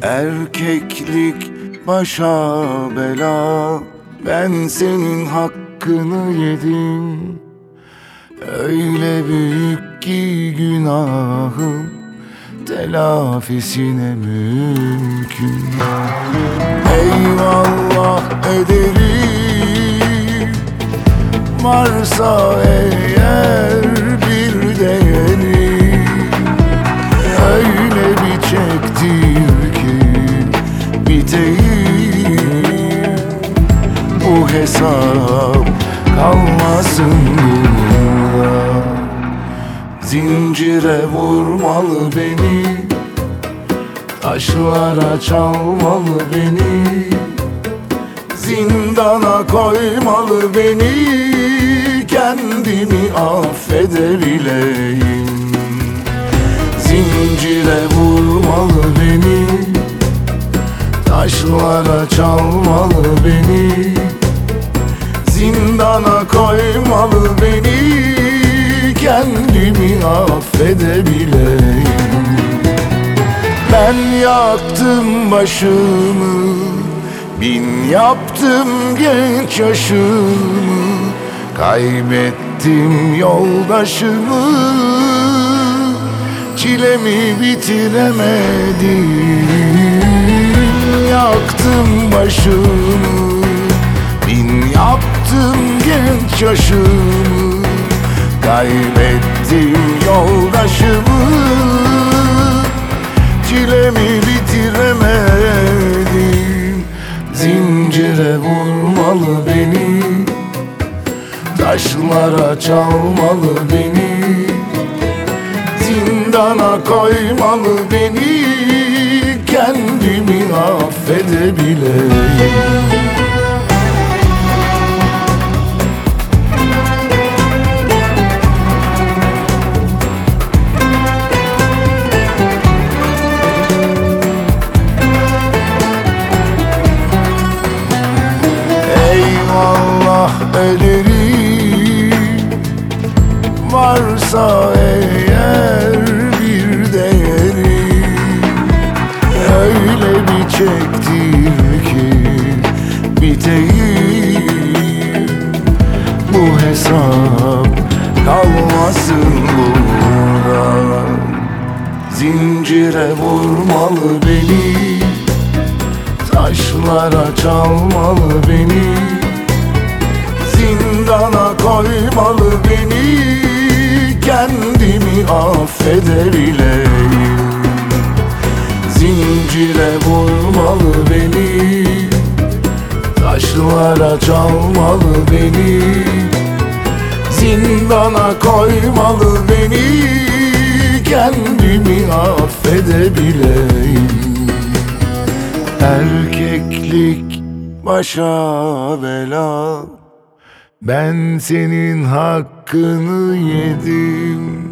Erkeklik başa bela, ben senin hakkını yedim. Öyle büyük ki günahım, telafisine mümkün. Eyvallah ederim, varsa eğer bir değeri. Öyle bir çektir ki biteyim, bu hesap kalmasın burada. Zincire vurmalı beni, taşlara çalmalı beni, zindana koymalı beni, kendimi affedebileyim. Zincire vurmalı beni, taşlara çalmalı beni, zindana koymalı beni, kendimi affedebileyim. Ben yaktım başımı, bin yaptım genç yaşımı, kaybettim yoldaşımı, çilemi bitiremedim. Yaktım başımı, bin yaptım genç yaşımı, kaybettim yoldaşımı, çilemi bitiremedim. Zincire vurmalı beni, taşlara çalmalı beni, zindana koymalı beni, kendimi affedebileyim. Eyvallah ederim, varsa eğer bir değeri. Öyle bir çektir ki biteyim, bu hesap kalmasın burada. Zincire vurmalı beni, taşlara çalmalı beni, zindana koymalı beni, kendimi affedebileyim. Zincire vurmalı beni, taşlara çalmalı beni, zindana koymalı beni, kendimi affedebileyim. Erkeklik başa bela, ben senin hakkını yedim.